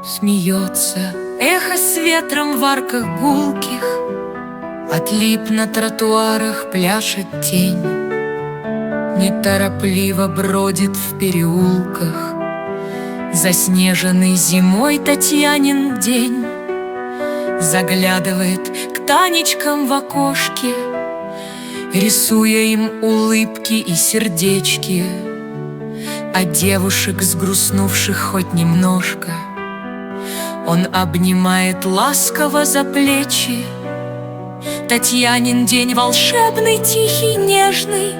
Смеется эхо с ветром в арках гулких, отлип на тротуарах пляшет тень, неторопливо бродит в переулках заснеженный зимой Татьянин день. Заглядывает к Танечкам в окошке, рисуя им улыбки и сердечки, а девушек, сгрустнувших хоть немножко, он обнимает ласково за плечи. Татьянин день волшебный, тихий, нежный,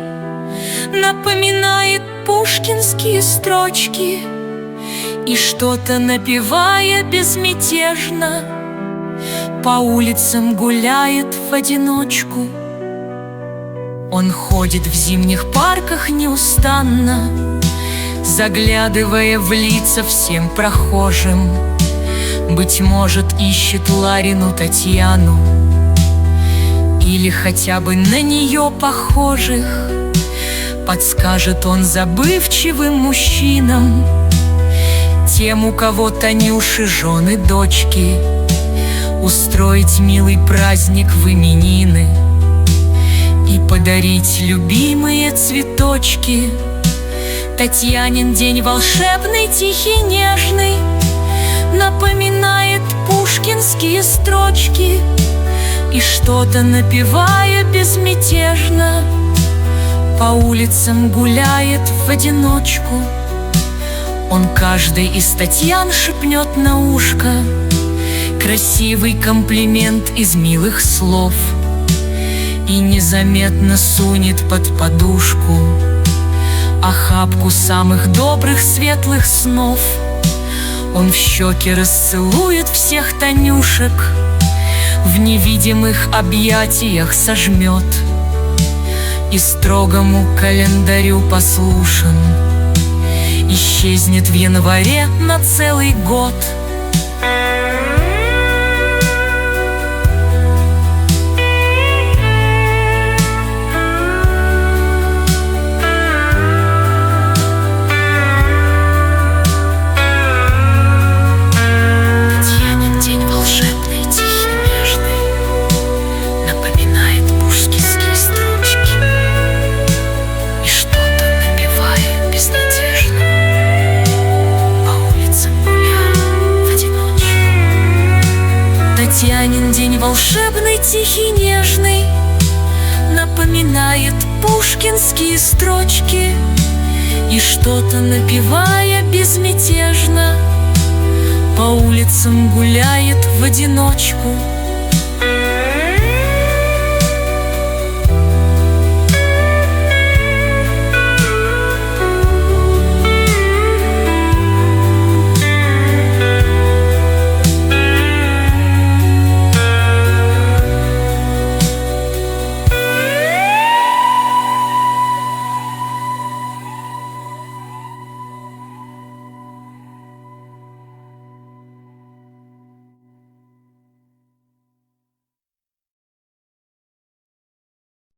напоминает пушкинские строчки, и что-то напевая безмятежно по улицам гуляет в одиночку. Он ходит в зимних парках неустанно, заглядывая в лица всем прохожим. Быть может, ищет Ларину Татьяну или хотя бы на нее похожих. Подскажет он забывчивым мужчинам, тем, у кого Танюши жены, дочки, устроить милый праздник в именины и подарить любимые цветочки. Татьянин день волшебный, тихий, нежный, напоминает пушкинские строчки, и что-то напевая безмятежно по улицам гуляет в одиночку. Он каждой из Татьян шепнет на ушко красивый комплимент из милых слов и незаметно сунет под подушку охапку самых добрых светлых снов. Он в щеки расцелует всех Танюшек, в невидимых объятиях сожмет и строгому календарю послушен исчезнет в январе на целый год. Татьянин день волшебный, тихий, нежный, напоминает пушкинские строчки, и что-то напевая безмятежно по улицам гуляет в одиночку.